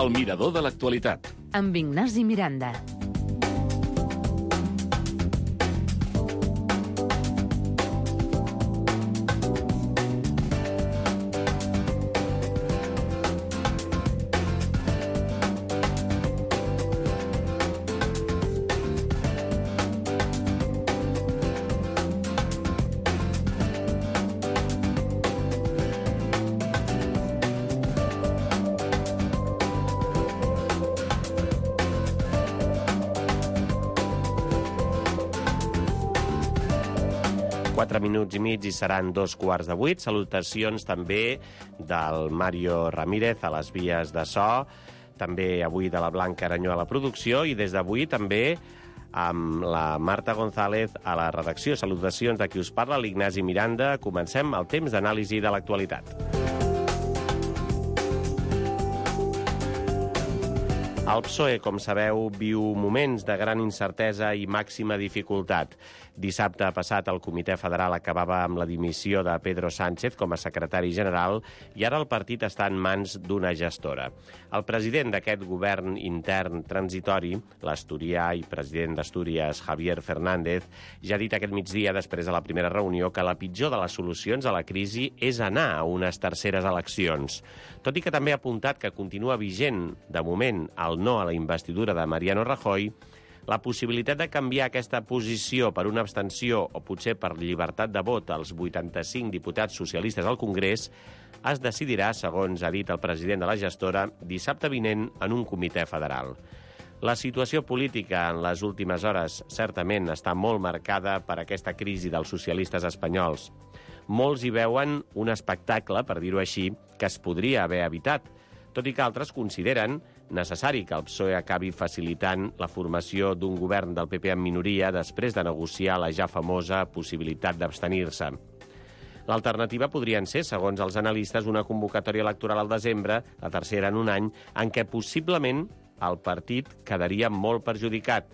El mirador de l'actualitat. Amb Ignasi Miranda. Minuts i mig i seran 7:15. Salutacions també del Mario Ramírez a les vies de so, també avui de la Blanca Aranyó a la producció i des d'avui també amb la Marta González a la redacció. Salutacions de qui us parla, l'Ignasi Miranda. Comencem el temps d'anàlisi de l'actualitat. El PSOE, com sabeu, viu moments de gran incertesa i màxima dificultat. Dissabte passat el Comitè Federal acabava amb la dimissió de Pedro Sánchez com a secretari general i ara el partit està en mans d'una gestora. El president d'aquest govern intern transitori, l'asturià i president d'Astúries, Javier Fernández, ja ha dit aquest migdia, després de la primera reunió, que la pitjor de les solucions a la crisi és anar a unes terceres eleccions. Tot i que també ha apuntat que continua vigent, de moment, el no a la investidura de Mariano Rajoy, la possibilitat de canviar aquesta posició per una abstenció o potser per llibertat de vot als 85 diputats socialistes al Congrés es decidirà, segons ha dit el president de la gestora, dissabte vinent en un comitè federal. La situació política en les últimes hores certament està molt marcada per aquesta crisi dels socialistes espanyols. Molts hi veuen un espectacle, per dir-ho així, que es podria haver evitat, tot i que altres consideren necessari que el PSOE acabi facilitant la formació d'un govern del PP en minoria després de negociar la ja famosa possibilitat d'abstenir-se. L'alternativa podrien ser, segons els analistes, una convocatòria electoral al desembre, la tercera en un any, en què possiblement el partit quedaria molt perjudicat.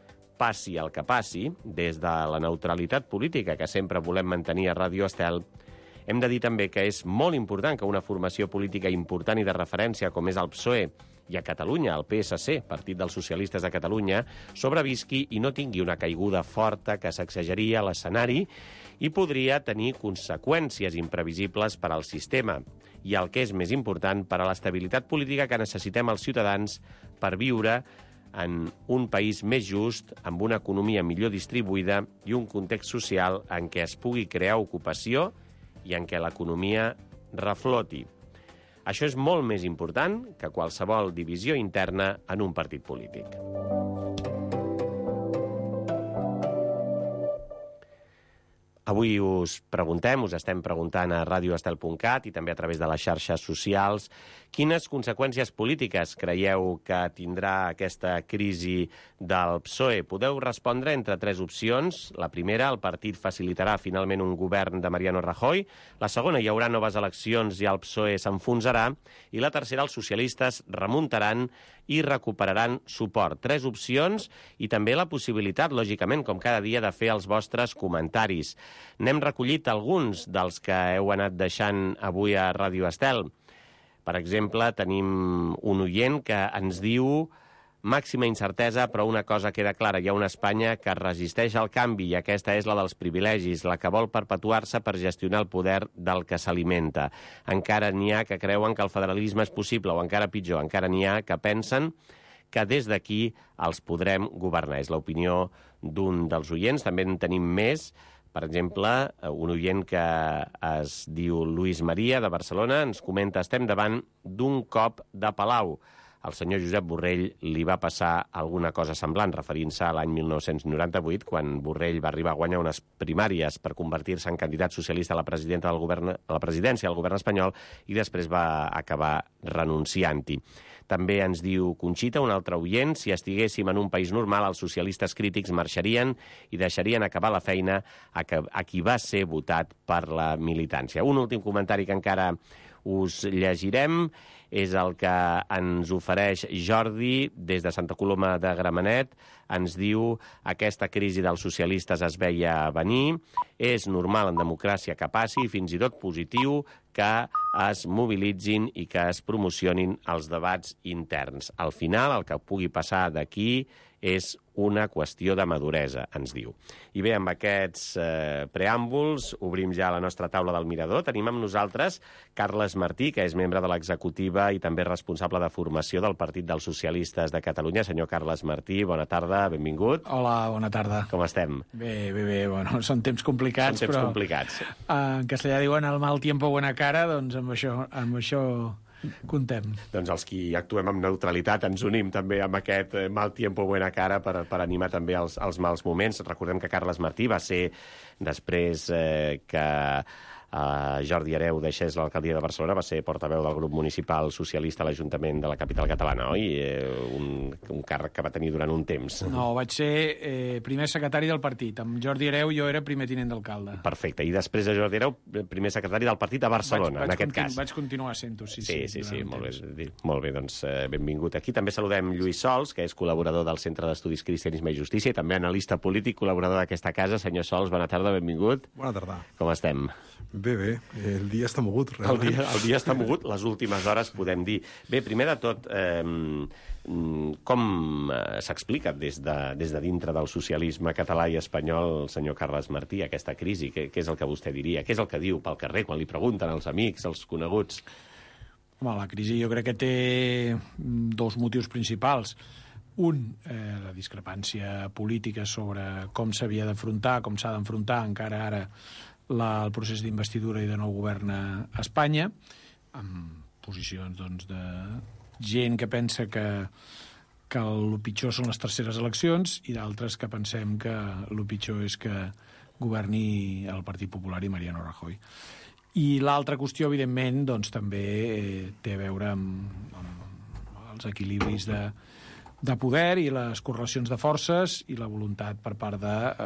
Passi el que passi, des de la neutralitat política que sempre volem mantenir a Ràdio Estel, hem de dir també que és molt important que una formació política important i de referència com és el PSOE i a Catalunya, el PSC, Partit dels Socialistes de Catalunya, sobrevisqui i no tingui una caiguda forta que sacsejaria l'escenari i podria tenir conseqüències imprevisibles per al sistema i, el que és més important, per a l'estabilitat política que necessitem els ciutadans per viure en un país més just, amb una economia millor distribuïda i un context social en què es pugui crear ocupació i en què l'economia refloti. Això és molt més important que qualsevol divisió interna en un partit polític. Avui us estem preguntant a radioestel.cat i també a través de les xarxes socials quines conseqüències polítiques creieu que tindrà aquesta crisi del PSOE. Podeu respondre entre 3 opcions. La primera, el partit facilitarà finalment un govern de Mariano Rajoy. La segona, hi haurà noves eleccions i el PSOE s'enfonsarà. I la tercera, els socialistes remuntaran i recuperaran suport. 3 opcions i també la possibilitat, lògicament, com cada dia, de fer els vostres comentaris. N'hem recollit alguns dels que heu anat deixant avui a Ràdio Estel. Per exemple, tenim un oient que ens diu: màxima incertesa, però una cosa queda clara. Hi ha una Espanya que resisteix al canvi i aquesta és la dels privilegis, la que vol perpetuar-se per gestionar el poder del que s'alimenta. Encara n'hi ha que creuen que el federalisme és possible, o encara pitjor, encara n'hi ha que pensen que des d'aquí els podrem governar. És l'opinió d'un dels oients. També en tenim més. Per exemple, un oient que es diu Luis Maria, de Barcelona, ens comenta: estem davant d'un cop de palau. Al senyor Josep Borrell li va passar alguna cosa semblant, referint-se a l'any 1998, quan Borrell va arribar a guanyar unes primàries per convertir-se en candidat socialista a la presidència del govern espanyol i després va acabar renunciant-hi. També ens diu Conxita, un altre oient: si estiguéssim en un país normal, els socialistes crítics marxarien i deixarien acabar la feina a qui va ser votat per la militància. Un últim comentari que encara us llegirem és el que ens ofereix Jordi des de Santa Coloma de Gramenet. Ens diu: aquesta crisi dels socialistes es veia venir, és normal en democràcia que passi, i fins i tot positiu que es mobilitzin i que es promocionin els debats interns. Al final, el que pugui passar d'aquí és una qüestió de maduresa, ens diu. I bé, amb aquests preàmbuls, obrim ja la nostra taula del Mirador. Tenim amb nosaltres Carles Martí, que és membre de l'executiva i també responsable de formació del Partit dels Socialistes de Catalunya. Senyor Carles Martí, bona tarda, benvingut. Hola, bona tarda. Com estem? Bé. Bueno, són temps complicats, Són temps complicats. En castellà diuen el mal tiempo buena cara, doncs amb això contem. Doncs els qui actuem amb neutralitat ens unim també amb aquest mal tiempo buena cara per animar també els mals moments. Recordem que Carles Martí va ser, després que Jordi Hereu deixés l'alcaldia de Barcelona, va ser portaveu del grup municipal socialista a l'Ajuntament de la capital catalana, oi? Un càrrec que va tenir durant un temps. No, vaig ser primer secretari del partit. Amb Jordi Hereu jo era primer tinent d'alcalde. Perfecte. I després de Jordi Hereu, primer secretari del partit a Barcelona, en aquest cas. Vaig continuar sent-ho, sí. Sí, molt bé, doncs benvingut aquí. També saludem Lluís Sols, que és col·laborador del Centre d'Estudis Cristianisme i Justícia i també analista polític, col·laborador d'aquesta casa. Senyor Sols, bona tarda, benvingut. Bona tarda. Com estem? Bé, el dia està mogut, realment. El dia està mogut, les últimes hores, podem dir. Bé, primer de tot, com s'explica des de dintre del socialisme català i espanyol, senyor Carles Martí, aquesta crisi? Què és el que vostè diria? Què és el que diu pel carrer quan li pregunten als amics, als coneguts? Home, la crisi jo crec que té dos motius principals. Un, la discrepància política sobre com s'havia d'afrontar, com s'ha d'enfrontar encara ara el procés d'investidura i de nou govern a Espanya, amb posicions doncs, de gent que pensa que el pitjor són les terceres eleccions i d'altres que pensem que el pitjor és que governi el Partit Popular i Mariano Rajoy. I l'altra qüestió, evidentment, doncs, també té a veure amb els equilibris de poder i les correlacions de forces i la voluntat per part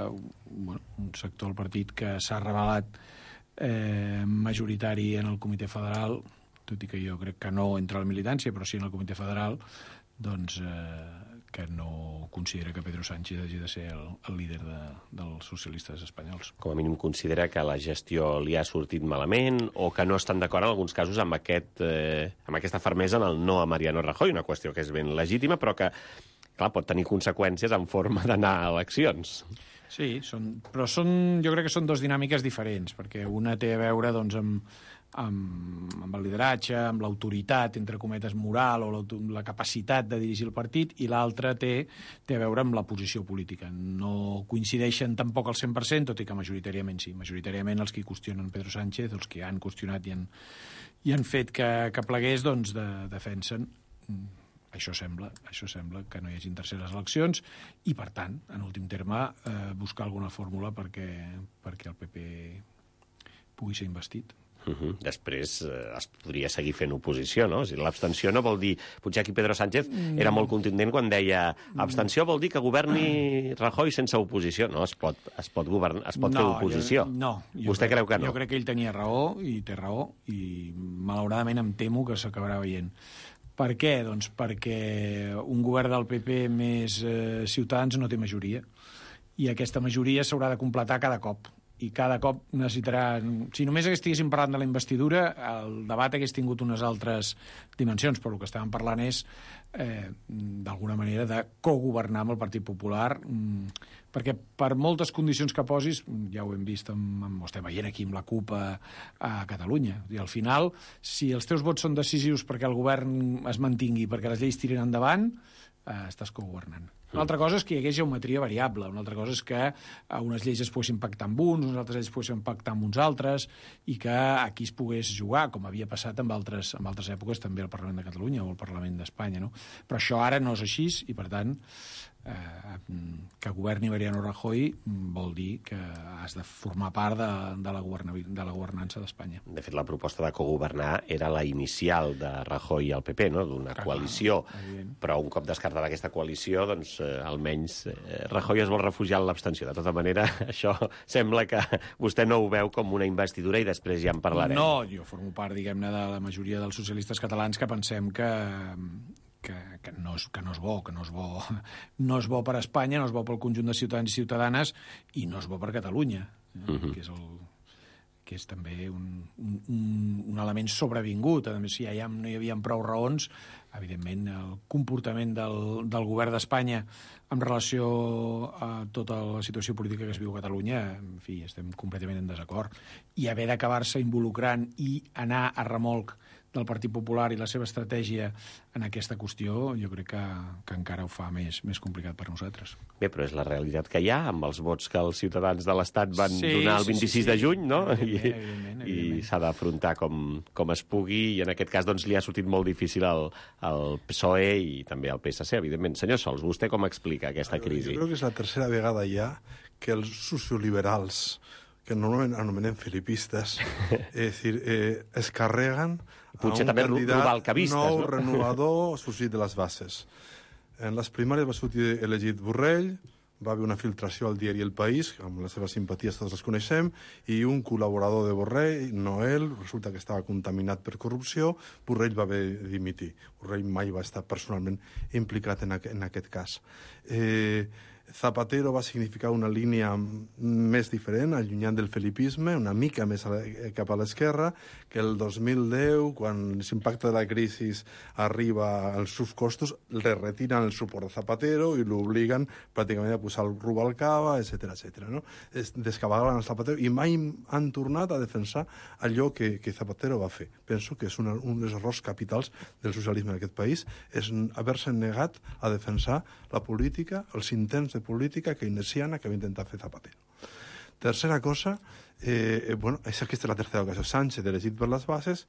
un sector del partit que s'ha revelat majoritari en el Comitè Federal, tot i que jo crec que no entre la militància, però sí en el Comitè Federal, doncs que no considera que Pedro Sánchez hagi de ser el líder dels socialistes espanyols. Com a mínim considera que la gestió li ha sortit malament o que no estan d'acord en alguns casos amb aquesta fermesa en el no a Mariano Rajoy, una qüestió que és ben legítima, però que, clar, pot tenir conseqüències en forma d'anar a eleccions. Sí, jo crec que són dues dinàmiques diferents, perquè una té a veure doncs, amb el lideratge, amb l'autoritat, entre cometes, moral, o la capacitat de dirigir el partit, i l'altra té a veure amb la posició política. No coincideixen tampoc al 100%, tot i que majoritàriament sí. Majoritàriament els que qüestionen Pedro Sánchez, els que han qüestionat i han fet que plegués, doncs defensen això sembla que no hi hagin terceres eleccions i, per tant, en últim terme, buscar alguna fórmula perquè el PP pugui ser investit. Després es podria seguir fent oposició, no? L'abstenció no vol dir... Potser aquí Pedro Sánchez era molt contundent quan deia abstenció vol dir que governi Rajoy sense oposició. No, es pot fer oposició. Vostè creu que no? Jo crec que ell tenia raó, i té raó, i malauradament em temo que s'acabarà veient. Per què? Doncs perquè un govern del PP més Ciutadans no té majoria, i aquesta majoria s'haurà de completar cada cop. I cada cop necessitarà... Si només estiguéssim parlant de la investidura, el debat hagués tingut unes altres dimensions, però el que estàvem parlant és, d'alguna manera, de cogovernar amb el Partit Popular, perquè per moltes condicions que posis, ja ho hem vist, ho estem veient aquí amb la CUP a Catalunya, i al final, si els teus vots són decisius perquè el govern es mantingui, perquè les lleis tiren endavant, estàs cogovernant. Una altra cosa és que hi hagués geometria variable, una altra cosa és que unes lleis es poguessin pactar amb unes altres lleis es poguessin pactar amb uns altres, i que aquí es pogués jugar, com havia passat en altres èpoques també al Parlament de Catalunya o al Parlament d'Espanya, no? Però això ara no és així, i per tant que governi Mariano Rajoy vol dir que has de formar part de la governança d'Espanya. De fet, la proposta de cogovernar era la inicial de Rajoy al PP, no? D'una coalició. Però un cop descartada aquesta coalició, doncs, almenys Rajoy es vol refugiar en l'abstenció. De tota manera, això sembla que vostè no ho veu com una investidura i després ja en parlarem. No, jo formo part, diguem-ne, de la majoria dels socialistes catalans que pensem que no és bo per Espanya, no és bo pel conjunt de ciutadans i ciutadanes i no és bo per Catalunya, que és també un element sobrevingut. A més, si ja no hi havia prou raons, evidentment el comportament del govern d'Espanya en relació a tota la situació política que es viu a Catalunya, en fi, estem completament en desacord. I haver d'acabar-se involucrant i anar a remolc del Partit Popular i la seva estratègia en aquesta qüestió, jo crec que encara ho fa més complicat per nosaltres. Bé, però és la realitat que hi ha, amb els vots que els ciutadans de l'Estat van donar el 26 de juny, no? Evidentment. I s'ha d'afrontar com es pugui, i en aquest cas doncs, li ha sortit molt difícil al PSOE i també al PSC, evidentment. Senyor Sols, vostè com explica aquesta crisi? Jo crec que és la tercera vegada ja que els socioliberals, que normalment anomenem filipistes, és dir, es carreguen potser a un també candidat nou, no? renovador, sorgit de les bases. En les primàries va sortir elegit Borrell, va haver una filtració al diari El País, amb les seves simpaties tots les coneixem, i un col·laborador de Borrell, Noel, resulta que estava contaminat per corrupció, Borrell va haver de dimitir. Borrell mai va estar personalment implicat en aquest cas. Zapatero va significar una línia més diferent, allunyant del felipisme, una mica més cap a l'esquerra, que el 2010, quan l'impacte de la crisi arriba als seus costos, le retiren el suport de Zapatero i l'obliguen pràcticament a posar el Rubalcaba, etc. No? Descabalaven el Zapatero i mai han tornat a defensar allò que Zapatero va fer. Penso que és un dels errors capitals del socialisme en aquest país, és haver-se negat a defensar la política, els intents de política keynesiana que va intentar fer Zapatero. Tercera cosa, aquesta és la tercera ocasió. Sánchez, elegit per les bases,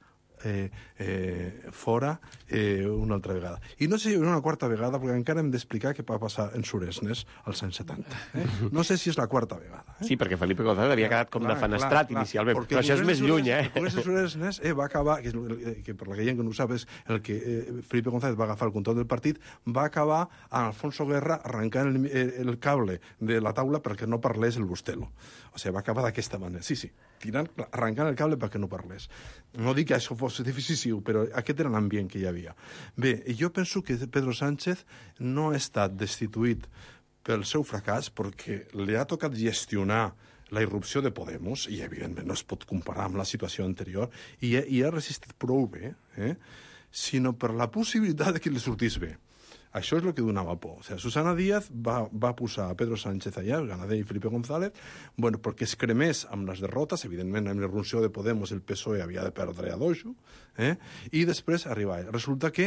fora una altra vegada. I no sé si una quarta vegada, perquè encara hem d'explicar què va passar en Suresnes als anys 70. No sé si és la quarta vegada. Sí, perquè Felipe González havia quedat com defenestrat inicialment, però això és més lluny, El Congrés de Suresnes va acabar, que per la gent que no ho sap és el que Felipe González va agafar el control del partit, va acabar a Alfonso Guerra arrencant el cable de la taula perquè no parlés el Bustelo. O sigui, va acabar d'aquesta manera. Sí, arrencant el cable perquè no parlés. No dic que això fos decisiu, però aquest era l'ambient que hi havia. Bé, jo penso que Pedro Sánchez no ha estat destituït pel seu fracàs perquè li ha tocat gestionar la irrupció de Podemos, i evidentment no es pot comparar amb la situació anterior, i ha resistit prou bé, sinó per la possibilitat de que li sortís bé. Això és el que donava por. O sigui, Susana Díaz va posar a Pedro Sánchez allà, el Ganadell i Felipe González, perquè es cremés amb les derrotes, evidentment amb l'irrupció de Podemos el PSOE havia de perdre a dojo, i després arribar. Resulta que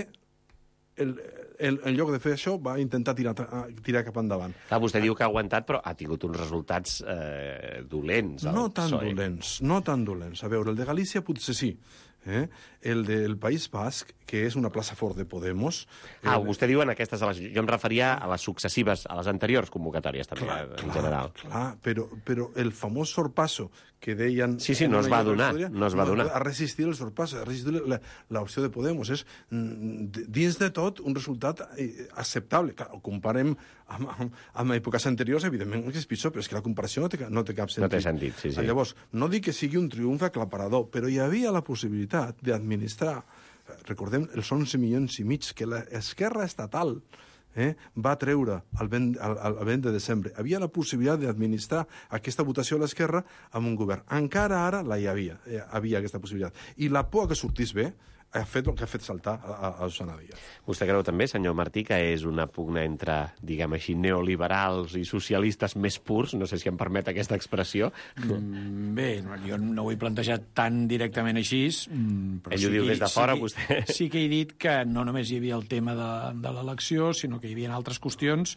en lloc de fer això va intentar tirar cap endavant. Clar, vostè diu que ha aguantat, però ha tingut uns resultats dolents. No tan dolents. A veure, el de Galícia potser sí. El del País Basc, que és una plaça fort de Podemos... Vostè diu en aquestes eleccions. Jo em referia a les successives, a les anteriors convocatòries, també, en general. Clar, però el famós sorpasso que deien... Sí, no es va donar. Ha resistit el sorpasso, ha resistit l'opció de Podemos. És, dins de tot, un resultat acceptable. Clar, ho comparem amb èpoques anteriors, evidentment que és pitjor, però és que la comparació no té cap sentit. No té sentit, sí. Llavors, no dic que sigui un triomf aclaparador, però hi havia la possibilitat d'administrar, recordem, els 11 milions i mig que l'esquerra estatal va treure el 20 de desembre. Havia la possibilitat d'administrar aquesta votació a l'esquerra amb un govern. Encara ara hi havia aquesta possibilitat. I la por que sortís bé ha fet el que ha fet saltar a Susana Díaz. Vostè creu també, senyor Martí, que és una pugna entre, diguem així, neoliberals i socialistes més purs? No sé si em permet aquesta expressió. Bé, jo no ho he plantejat tan directament així, però ell ho diu des de fora, vostè. Sí que he dit que no només hi havia el tema de l'elecció, sinó que hi havia altres qüestions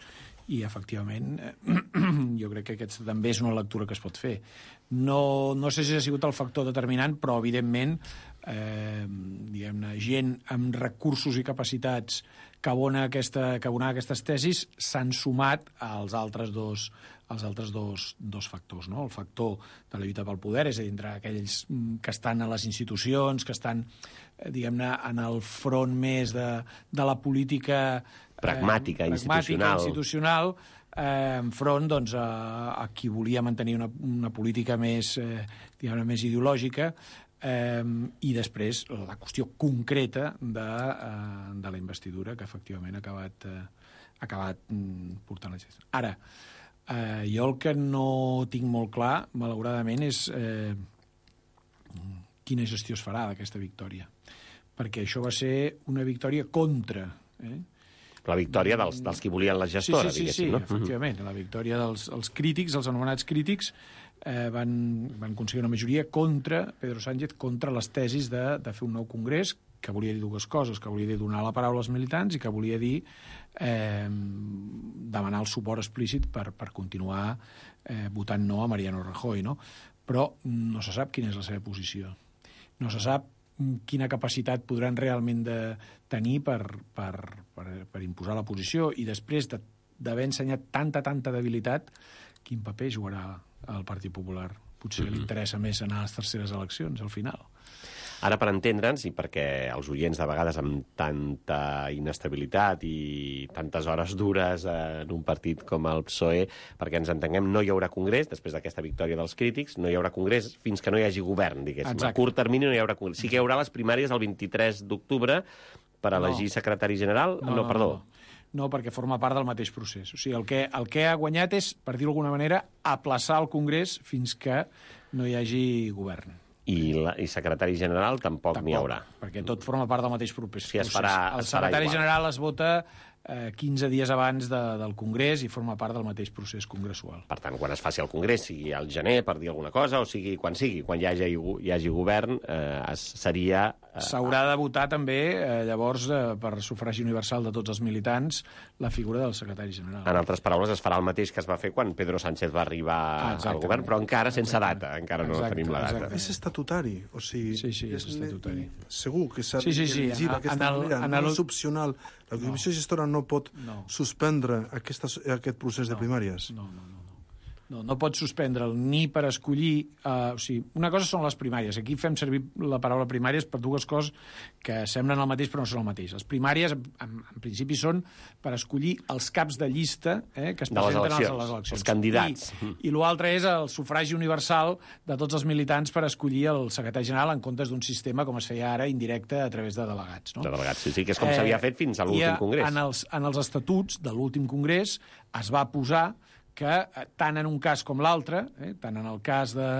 I, efectivament, jo crec que aquesta també és una lectura que es pot fer. No sé si ha sigut el factor determinant, però, evidentment, diguem-ne, gent amb recursos i capacitats que abona aquestes tesis s'han sumat als altres dos factors, no? El factor de la lluita pel poder, és a dir, entre aquells que estan a les institucions, que estan, diguem-ne, en el front més de la política pragmàtica institucional, enfront, doncs, a qui volia mantenir una política més, diguem-ne, més ideològica, i després la qüestió concreta de la investidura, que efectivament ha acabat portant la gestió. Ara, jo el que no tinc molt clar, malauradament, és quina gestió es farà d'aquesta victòria. Perquè això va ser una victòria contra. La victòria dels qui volien la gestora, diguéssim. Sí, efectivament. La victòria dels crítics, els anomenats crítics, van aconseguir una majoria contra Pedro Sánchez, contra les tesis de fer un nou congrés, que volia dir dues coses, que volia dir donar la paraula als militants i que volia dir demanar el suport explícit per continuar votant no a Mariano Rajoy, no? Però no se sap quina és la seva posició. No se sap quina capacitat podran realment tenir per imposar la posició, i després d'haver ensenyat tanta debilitat, quin paper jugarà el Partit Popular? Potser li interessa més anar a les terceres eleccions, al final. Ara, per entendre'ns, i perquè els oients de vegades amb tanta inestabilitat i tantes hores dures en un partit com el PSOE, perquè ens entenguem, no hi haurà congrés, després d'aquesta victòria dels crítics, no hi haurà congrés fins que no hi hagi govern, diguéssim. Exacte. A curt termini no hi haurà congrés. Sí que hi haurà les primàries el 23 d'octubre per elegir secretari general? No, no, perquè forma part del mateix procés. O sigui, el que ha guanyat és, per dir-ho d'alguna manera, aplaçar el Congrés fins que no hi hagi govern. I secretari general tampoc n'hi haurà. Perquè tot forma part del mateix procés. Sí, el secretari general es vota 15 dies abans del Congrés i forma part del mateix procés congressual. Per tant, quan es faci el Congrés, sigui al gener, per dir alguna cosa, o sigui, quan hi hagi govern, seria... S'haurà de votar també, llavors, per sufragi universal de tots els militants, la figura del secretari general. En altres paraules, es farà el mateix que es va fer quan Pedro Sánchez va arribar al govern, però encara sense data, encara no tenim la data. És estatutari, o sigui... Sí, és estatutari. Segur que s'ha d'elegir d'aquesta manera, no és opcional. La Comissió Gestora no pot suspendre aquest procés de primàries. No pot suspendre'l ni per escollir... o sigui, una cosa són les primàries. Aquí fem servir la paraula primàries per dues coses que semblen el mateix però no són el mateix. Les primàries, en principi, són per escollir els caps de llista que es presenten a les eleccions. Els candidats. I l'altre és el sufragi universal de tots els militants per escollir el secretari general en comptes d'un sistema, com es feia ara, indirecte a través de delegats. No? De delegats, sí, que és com s'havia fet fins a l'últim congrés. En els estatuts de l'últim congrés es va posar que tant en un cas com l'altre, tant en el cas de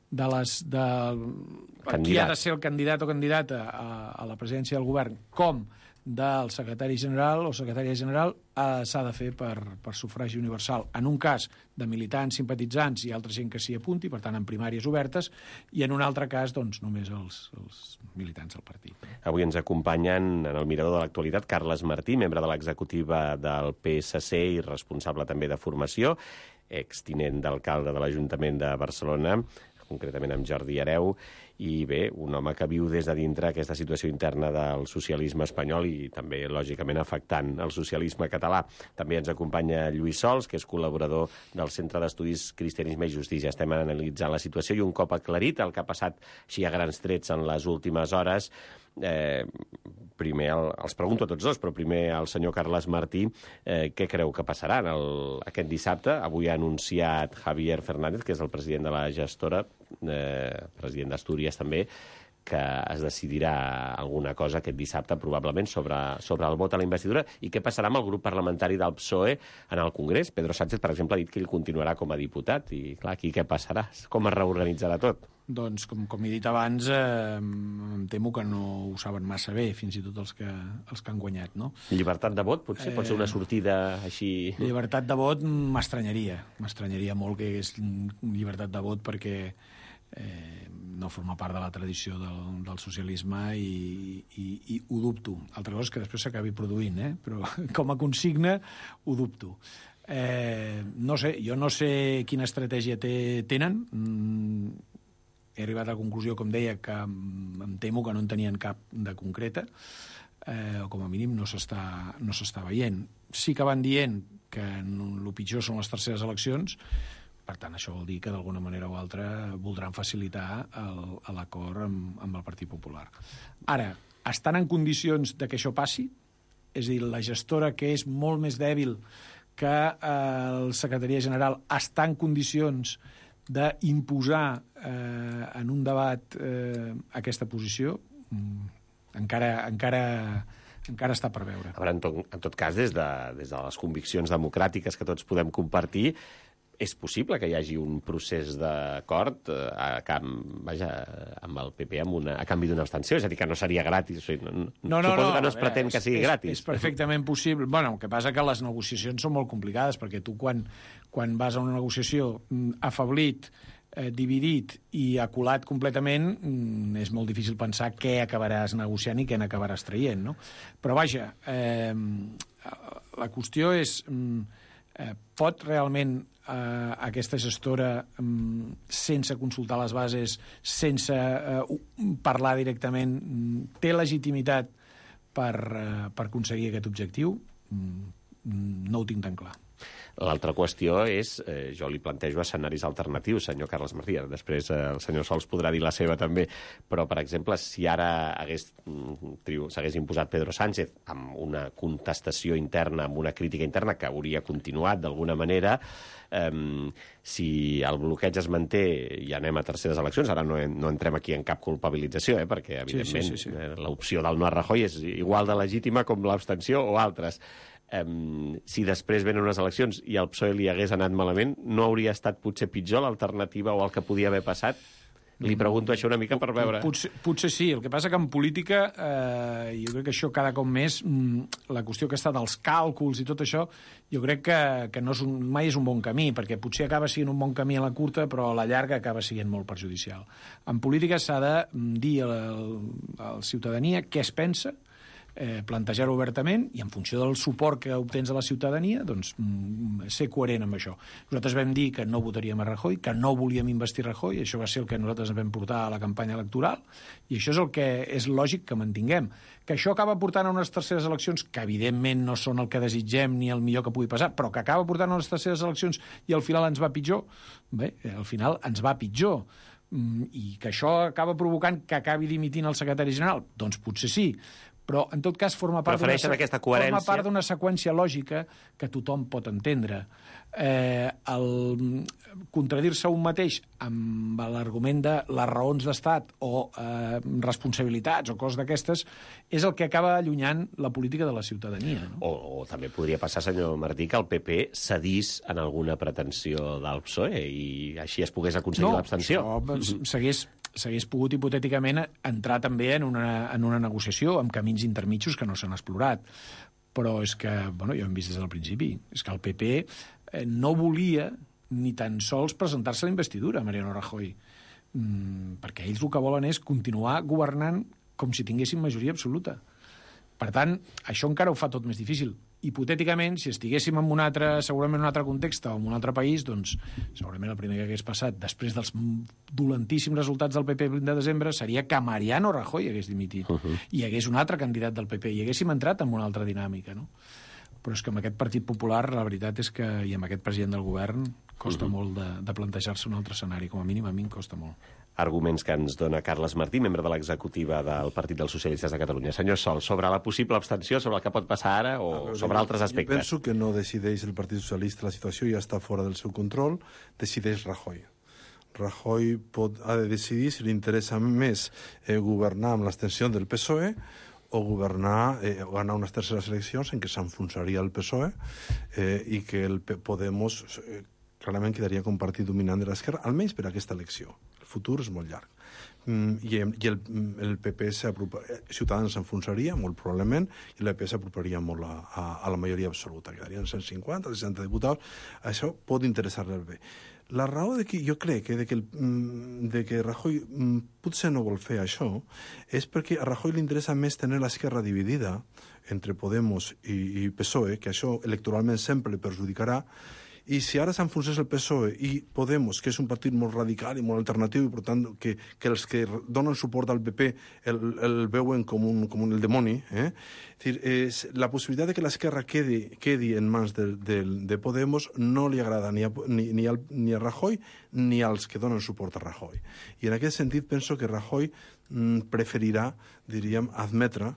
qui ha de ser el candidat o candidata a la presidència del govern, com del secretari general o secretària general, s'ha de fer per sufragi universal. En un cas de militants, simpatitzants i altra gent que s'hi apunti, per tant, en primàries obertes, i en un altre cas, doncs, només els militants del partit. Avui ens acompanyen en el mirador de l'actualitat Carles Martí, membre de l'executiva del PSC i responsable també de formació, extinent d'alcalde de l'Ajuntament de Barcelona, concretament amb Jordi Hereu, i bé, un home que viu des de dintre aquesta situació interna del socialisme espanyol i també, lògicament, afectant el socialisme català. També ens acompanya Lluís Sols, que és col·laborador del Centre d'Estudis Cristianisme i Justícia. Estem analitzant la situació i un cop aclarit el que ha passat així a grans trets en les últimes hores, primer els pregunto a tots dos, però primer al senyor Carles Martí, què creu que passarà aquest dissabte? Avui ha anunciat Javier Fernández, que és el president de la gestora, president d'Astúries també, que es decidirà alguna cosa aquest dissabte, probablement, sobre el vot a la investidura. I què passarà amb el grup parlamentari del PSOE en el Congrés? Pedro Sánchez, per exemple, ha dit que ell continuarà com a diputat. I, clar, aquí què passarà? Com es reorganitzarà tot? Doncs, com he dit abans, em temo que no ho saben massa bé, fins i tot els que han guanyat, no? Llibertat de vot, potser? Pot ser una sortida així... Llibertat de vot m'estranyaria molt que hi hagués llibertat de vot, perquè no forma part de la tradició del socialisme i ho dubto. Altra cosa és que després s'acabi produint, però com a consigna ho dubto. No sé, jo no sé quina estratègia tenen. He arribat a la conclusió, com deia, que em temo que no en tenien cap de concreta, o com a mínim no s'està veient. Sí que van dient que el pitjor són les terceres eleccions, per tant, això vol dir que d'alguna manera o altra voldran facilitar l'acord amb el Partit Popular. Ara, estan en condicions de que això passi? És a dir, la gestora, que és molt més dèbil que el secretariat general, està en condicions d'imposar en un debat aquesta posició? Encara està per veure. A veure, en tot cas, des de les conviccions democràtiques que tots podem compartir, és possible que hi hagi un procés d'acord amb el PP a canvi d'una abstenció? És a dir, que no seria gratis. Suposo que no es pretén que sigui gratis. És perfectament possible. Bueno, el que passa que les negociacions són molt complicades, perquè tu quan vas a una negociació afeblit, dividit i aculat completament, és molt difícil pensar què acabaràs negociant i què n'acabaràs traient, no? Però vaja, la qüestió és, pot realment aquesta gestora, sense consultar les bases, sense parlar directament, té legitimitat per aconseguir aquest objectiu? No ho tinc tan clar. L'altra qüestió és, jo li plantejo escenaris alternatius, senyor Carles Martí, després el senyor Sols podrà dir la seva també, però, per exemple, si ara s'hagués imposat Pedro Sánchez amb una contestació interna, amb una crítica interna que hauria continuat d'alguna manera, si el bloqueig es manté i anem a terceres eleccions, ara no entrem aquí en cap culpabilització, perquè, evidentment, sí. L'opció del no a Rajoy és igual de legítima com l'abstenció o altres. Si després venen unes eleccions i el PSOE li hagués anat malament, no hauria estat potser pitjor l'alternativa o el que podia haver passat? Li pregunto això una mica per veure. Potser sí. El que passa que en política, jo crec que això cada cop més, la qüestió que està dels càlculs i tot això, jo crec que no mai és un bon camí, perquè potser acaba sent un bon camí a la curta, però a la llarga acaba sent molt perjudicial. En política s'ha de dir a la ciutadania què es pensa, plantejar-ho obertament i en funció del suport que obtens de la ciutadania, doncs ser coherent amb això. Nosaltres vam dir que no votaríem a Rajoy, que no volíem investir Rajoy, això va ser el que nosaltres vam portar a la campanya electoral, i això és el que és lògic que mantinguem. Que això acaba portant a unes terceres eleccions que evidentment no són el que desitgem ni el millor que pugui passar, però que acaba portant a unes terceres eleccions i al final ens va pitjor, bé, al final ens va pitjor, i que això acaba provocant que acabi dimitint el secretari general, doncs potser sí, però en tot cas forma part d'una seqüència lògica que tothom pot entendre. El contradir-se un mateix amb l'argument de les raons d'estat o responsabilitats o coses d'aquestes és el que acaba allunyant la política de la ciutadania. No? O també podria passar, senyor Martí, que el PP cedís en alguna pretensió del PSOE i així es pogués aconseguir l'abstenció. No, això s'hagués pogut hipotèticament entrar també en una negociació amb camins intermitjos que no s'han explorat. Però és que, ja ho hem vist des del principi, és que el PP no volia ni tan sols presentar-se a la investidura, Mariano Rajoy, perquè ells el que volen és continuar governant com si tinguessin majoria absoluta. Per tant, això encara ho fa tot més difícil. Hipotèticament, si estiguéssim en segurament en un altre context o en un altre país, doncs segurament el primer que hagués passat després dels dolentíssims resultats del PP de desembre seria que Mariano Rajoy hagués dimitit i hi hagués un altre candidat del PP i haguéssim entrat en una altra dinàmica, no? Però és que amb aquest Partit Popular la veritat és que, i amb aquest president del govern, costa molt de plantejar-se un altre escenari, com a mínim a mi em costa molt. Arguments que ens dona Carles Martí, membre de l'executiva del Partit dels Socialistes de Catalunya. Senyor Sol, sobre la possible abstenció, sobre el que pot passar ara o sobre altres aspectes? Jo penso que no decideix el Partit Socialista, la situació ja està fora del seu control, decideix Rajoy. Rajoy ha de decidir si li interessa més governar amb l'abstenció del PSOE o governar o ganar unes terceres eleccions en què s'enfonsaria el PSOE i que el Podemos clarament quedaria com partit dominant de l'esquerra, almenys per aquesta elecció. El futur és molt llarg. i el PP Ciutadans s'enfonsaria, molt probablement, i el PP s'aproparia molt a la majoria absoluta. Quedarien 150, 60 diputats. Això pot interessar-li al PP. La raó de que jo crec de que Rajoy potser no vol fer això és perquè a Rajoy li interessa més tenir l'esquerra dividida entre Podemos i PSOE, que això electoralment sempre li perjudicarà, i si ara s'enfonsés el PSOE i Podemos, que és un partit molt radical i molt alternatiu, i per tant que els que donen suport al PP el veuen com el demoni, és dir, la possibilitat de que l'esquerra quedi en mans de Podemos no li agrada ni a Rajoy ni als que donen suport a Rajoy. I en aquest sentit penso que Rajoy preferirà, diríem, admetre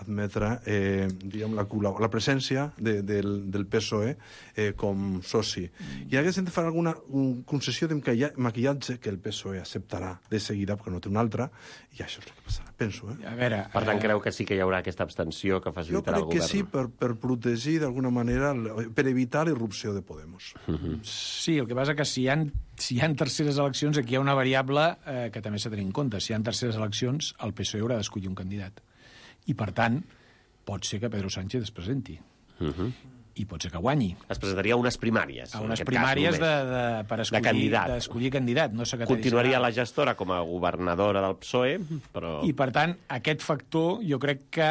la presència del PSOE com soci. I en aquest sentit farà alguna concessió de maquillatge que el PSOE acceptarà de seguida, perquè no té una altra, i això és el que passarà, penso. A veure, per tant, creu que sí que hi haurà aquesta abstenció que facilitarà el govern? Jo crec que sí, per protegir d'alguna manera, per evitar l'irrupció de Podemos. Sí, el que passa que si hi ha terceres eleccions, aquí hi ha una variable que també s'ha de tenir en compte. Si hi ha terceres eleccions, el PSOE haurà d'escollir un candidat. I, per tant, pot ser que Pedro Sánchez es presenti. I pot ser que guanyi. Es presentaria a unes primàries. A unes primàries per escollir candidat. No continuaria la gestora com a governadora del PSOE, però... I, per tant, aquest factor jo crec que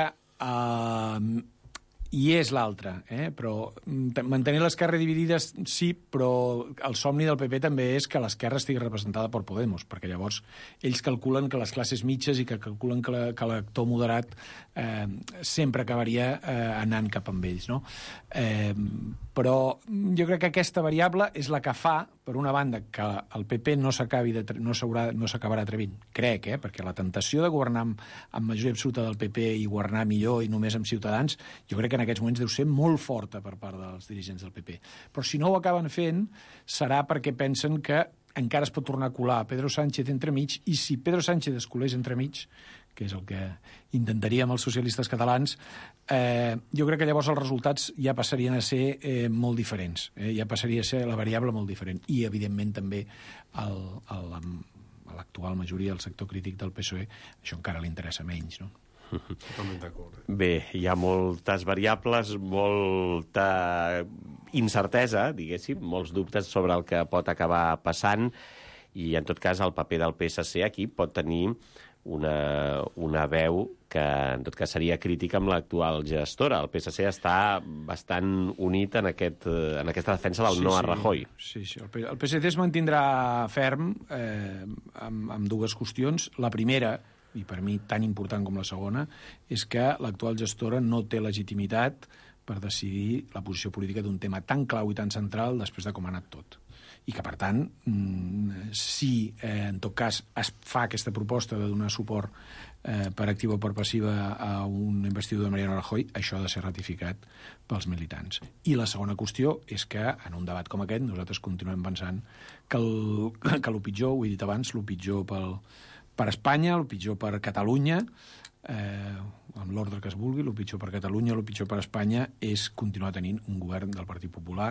hi és l'altre, però mantenir l'esquerra dividida sí, però el somni del PP també és que l'esquerra estigui representada per Podemos, perquè llavors ells calculen que les classes mitges i que calculen que l'actor moderat sempre acabaria anant cap amb ells, no? Però jo crec que aquesta variable és la que fa, per una banda, que el PP no s'acabarà atrevint. Crec, perquè la tentació de governar amb majoria absoluta del PP i governar millor i només amb Ciutadans, jo crec que en aquests moments deu ser molt forta per part dels dirigents del PP. Però si no ho acaben fent, serà perquè pensen que encara es pot tornar a colar Pedro Sánchez entremig, i si Pedro Sánchez es colés entremig, que és el que intentaríem els socialistes catalans, jo crec que llavors els resultats ja passarien a ser molt diferents. Ja passaria a ser la variable molt diferent. I, evidentment, també a l'actual majoria del sector crític del PSOE això encara li interessa menys, no? Totalment d'acord. Bé, hi ha moltes variables, molta incertesa, diguéssim, molts dubtes sobre el que pot acabar passant, i, en tot cas, el paper del PSC aquí pot tenir una veu que, en tot cas, seria crítica amb l'actual gestora. El PSC està bastant unit en aquesta defensa del no a Rajoy. Sí. El PSC es mantindrà ferm amb dues qüestions. La primera, i per mi tan important com la segona, és que l'actual gestora no té legitimitat per decidir la posició política d'un tema tan clau i tan central després de com ha anat tot. I que, per tant, si en tot cas es fa aquesta proposta de donar suport per activa o per passiva a una investidura de Mariano Rajoy, això ha de ser ratificat pels militants. I la segona qüestió és que, en un debat com aquest, nosaltres continuem pensant que el pitjor, ho he dit abans, el pitjor per Espanya, el pitjor per Catalunya, amb l'ordre que es vulgui, el pitjor per Catalunya, el pitjor per Espanya, és continuar tenint un govern del Partit Popular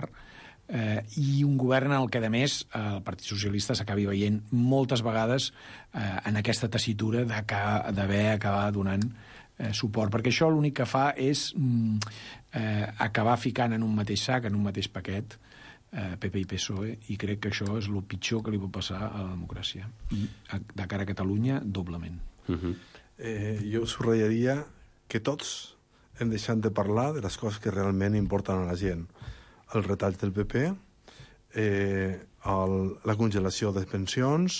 i un govern en el que, a més, el Partit Socialista s'acabi veient moltes vegades en aquesta tessitura d'haver acabat donant suport, perquè això l'únic que fa és acabar ficant en un mateix sac, en un mateix paquet, PP i PSOE, i crec que això és el pitjor que li pot passar a la democràcia. I de cara a Catalunya, doblement. Jo subratllaria que tots hem deixat de parlar de les coses que realment importen a la gent. El retall del PP, la congelació de pensions,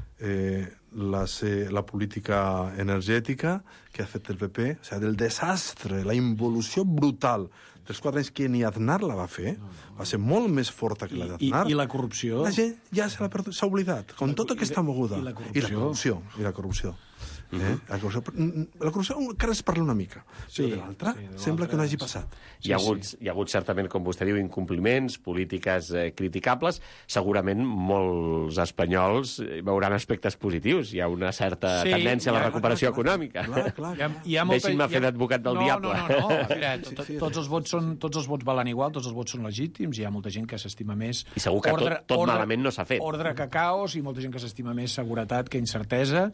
la política energètica que ha fet el PP, o sigui, del desastre, la involució brutal dels 4 anys que ni Aznar la va fer, va ser molt més forta que la d'Aznar. I la corrupció? La gent ja s'ha oblidat, com tota aquesta moguda. I la corrupció. La corrupció encara es parla una mica, però de l'altra sembla que no hagi passat. Hi ha hagut certament, com vostè diu, incompliments, polítiques criticables. Segurament molts espanyols veuran aspectes positius. Hi ha una certa tendència a la recuperació econòmica. Deixin-me fer d'advocat del diable. No. Tots els vots valen igual, tots els vots són legítims, hi ha molta gent que s'estima més... I segur que tot malament no s'ha fet. Ordre que caos, i molta gent que s'estima més seguretat que incertesa,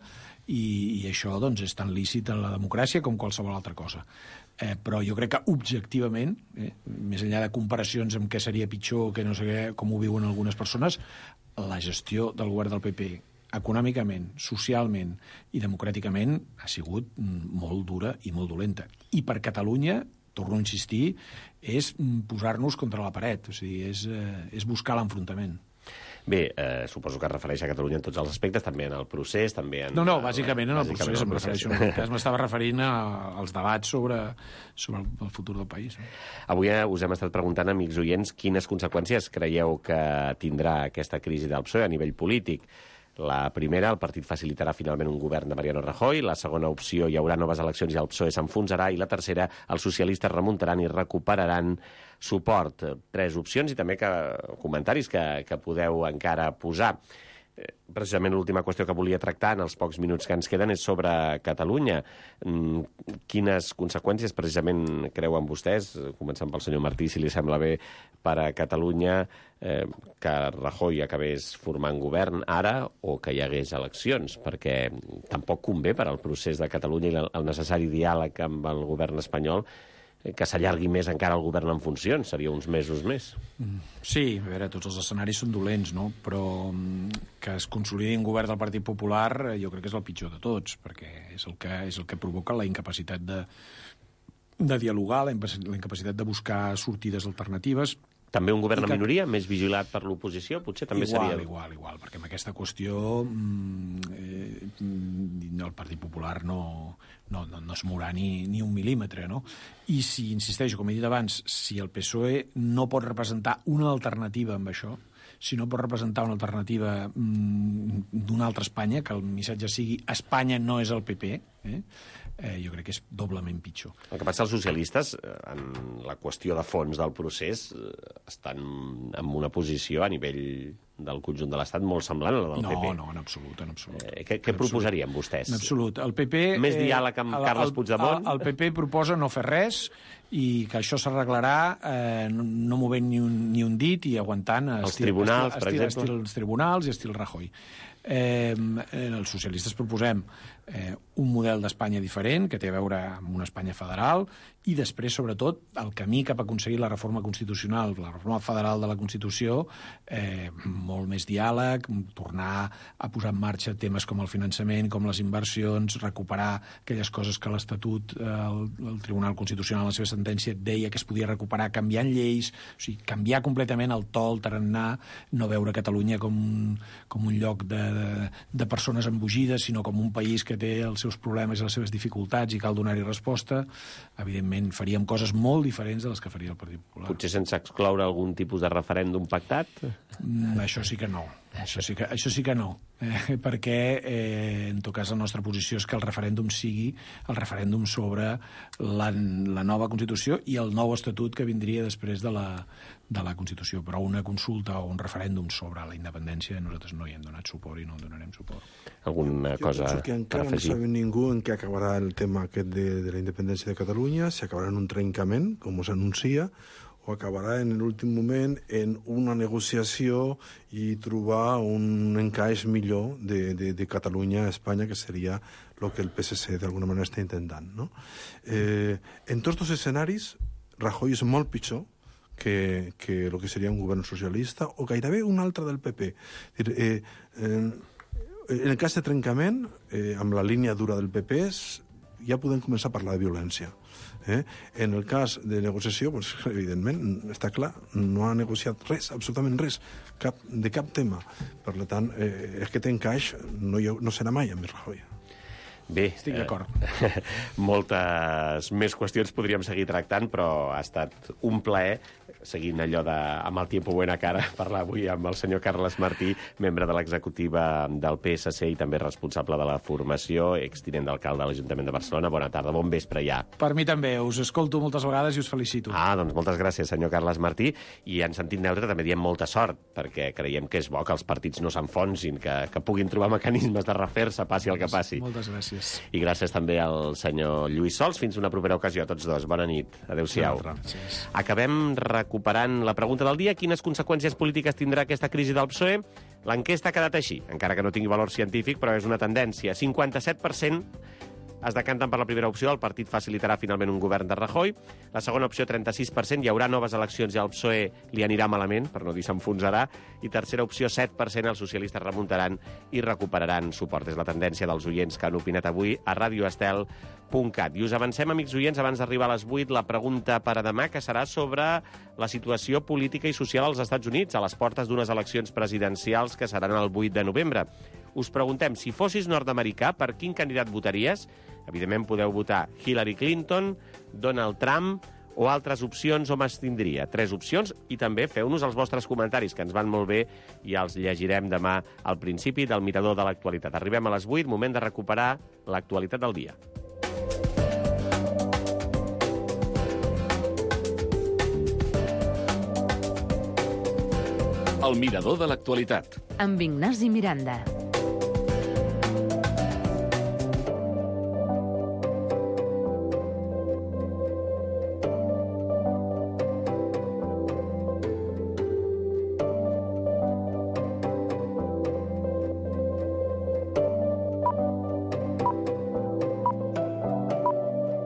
i això doncs, és tan lícit en la democràcia com qualsevol altra cosa. Però jo crec que objectivament, més enllà de comparacions amb què seria pitjor, que no sé què, com ho viuen algunes persones, la gestió del govern del PP econòmicament, socialment i democràticament ha sigut molt dura i molt dolenta. I per Catalunya, torno a insistir, és posar-nos contra la paret, o sigui, és buscar l'enfrontament. Bé, suposo que es refereix a Catalunya en tots els aspectes, també en el procés, també en... No, bàsicament en el procés, em refereixo. En aquest cas m'estava referint als debats sobre el futur del país. Avui us hem estat preguntant, amics oients, quines conseqüències creieu que tindrà aquesta crisi del PSOE a nivell polític. La primera, el partit facilitarà finalment un govern de Mariano Rajoy. La segona opció, hi haurà noves eleccions i el PSOE s'enfonsarà. I la tercera, els socialistes remuntaran i recuperaran suport. 3 opcions i també comentaris que podeu encara posar. Precisament l'última qüestió que volia tractar en els pocs minuts que ens queden és sobre Catalunya. Quines conseqüències precisament creuen vostès, començant pel senyor Martí, si li sembla bé, per a Catalunya que Rajoy acabés formant govern ara o que hi hagués eleccions? Perquè tampoc convé per al procés de Catalunya i el necessari diàleg amb el govern espanyol que s'allargui més encara el govern en funcions, seria uns mesos més. Sí, a veure, tots els escenaris són dolents, no? Però que es consolidi un govern del Partit Popular jo crec que és el pitjor de tots, perquè és el que provoca la incapacitat de dialogar, la incapacitat de buscar sortides alternatives. També un govern en minoria, més vigilat per l'oposició, potser també seria... Igual, perquè amb aquesta qüestió el Partit Popular no es mourà ni un mil·límetre, no? I si, insisteixo, com he dit abans, si el PSOE no pot representar una alternativa amb això, si no pot representar una alternativa d'una altra Espanya, que el missatge sigui Espanya no és el PP, jo crec que és doblement pitjor. El que passa als socialistes, en la qüestió de fons del procés, estan en una posició a nivell del conjunt de l'Estat molt semblant a la del PP. No, en absolut. Què proposarien vostès? En absolut. El PP... Més diàleg amb Carles Puigdemont? El PP proposa no fer res i que això s'arreglarà no movent ni un dit i aguantant... Els tribunals, per exemple? Els tribunals i estil Rajoy. Els socialistes proposem un model d'Espanya diferent, que té a veure amb una Espanya federal, i després, sobretot, el camí cap a aconseguir la reforma constitucional, la reforma federal de la Constitució, molt més diàleg, tornar a posar en marxa temes com el finançament, com les inversions, recuperar aquelles coses que l'Estatut, el Tribunal Constitucional, en la seva sentència, deia que es podia recuperar canviant lleis, o sigui, canviar completament el to, el tarannà, no veure Catalunya com un lloc de persones embogides, sinó com un país que té els seus problemes i les seves dificultats i cal donar-hi resposta. Evidentment, faríem coses molt diferents de les que faria el Partit Popular. Potser sense excloure algun tipus de referèndum pactat? Això sí que no. Això sí que no. Perquè, en tot cas, la nostra posició és que el referèndum sigui el referèndum sobre la nova Constitució i el nou Estatut que vindria després de la Constitució. Però una consulta o un referèndum sobre la independència nosaltres no hi hem donat suport i no en donarem suport. Alguna cosa per afegir? Jo penso que encara no sabe ningú en què acabarà el tema aquest de la independència de Catalunya, si acabarà en un trencament, com s'anuncia, o acabarà en l'últim moment en una negociació i trobar un encaix millor de Catalunya a Espanya, que seria el que el PSC d'alguna manera està intentant, no? En tots els escenaris, Rajoy és molt pitjor que el que seria un govern socialista o gairebé un altre del PP. En el cas de trencament, amb la línia dura del PP, ja podem començar a parlar de violència. En el cas de negociació, doncs, evidentment, està clar, no ha negociat res, absolutament res, de cap tema. Per tant, aquest encaix no serà mai amb Rajoy. Bé, estic d'acord. Moltes més qüestions podríem seguir tractant, però ha estat un plaer, seguint allò amb el tiempo buena cara, parlar avui amb el senyor Carles Martí, membre de l'executiva del PSC i també responsable de la formació, extinent d'alcalde de l'Ajuntament de Barcelona. Bona tarda, bon vespre ja. Per mi també, us escolto moltes vegades i us felicito. Doncs moltes gràcies, senyor Carles Martí, i en sentit neutre també diem molta sort, perquè creiem que és bo que els partits no s'enfonsin, que puguin trobar mecanismes de refer-se, passi el que passi. Moltes gràcies. I gràcies també al senyor Lluís Sols. Fins una propera ocasió a tots dos. Bona nit. Adéu-siau. Acabem recuperant la pregunta del dia. Quines conseqüències polítiques tindrà aquesta crisi del PSOE? L'enquesta ha quedat així, encara que no tingui valor científic, però és una tendència. 57% es decanten per la primera opció, el partit facilitarà finalment un govern de Rajoy. La segona opció, 36%, hi haurà noves eleccions i al PSOE li anirà malament, per no dir s'enfonsarà. I tercera opció, 7%, els socialistes remuntaran i recuperaran suport. És la tendència dels oients que han opinat avui a radioestel.cat. I us avancem, amics oients, abans d'arribar a les 8, la pregunta per a demà, que serà sobre la situació política i social als Estats Units, a les portes d'unes eleccions presidencials que seran el 8 de novembre. Us preguntem, si fossis nord-americà, per quin candidat votaries? Evidentment, podeu votar Hillary Clinton, Donald Trump o altres opcions o m'abstindria. 3 opcions i també feu-nos els vostres comentaris, que ens van molt bé i els llegirem demà al principi del Mirador de l'Actualitat. Arribem a les 8, moment de recuperar l'actualitat del dia. El Mirador de l'Actualitat. Amb Ignasi Miranda.